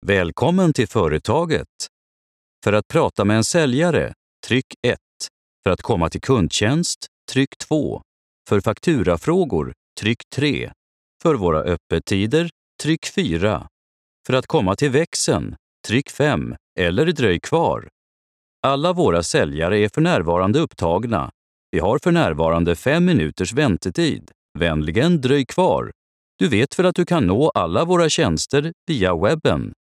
Välkommen till företaget. För att prata med en säljare, tryck 1. För att komma till kundtjänst, tryck 2. För fakturafrågor, tryck 3. För våra öppettider, tryck 4. För att komma till växeln, tryck 5 eller dröj kvar. Alla våra säljare är för närvarande upptagna. Vi har för närvarande 5 minuters väntetid. Vänligen dröj kvar. Du vet väl att du kan nå alla våra tjänster via webben.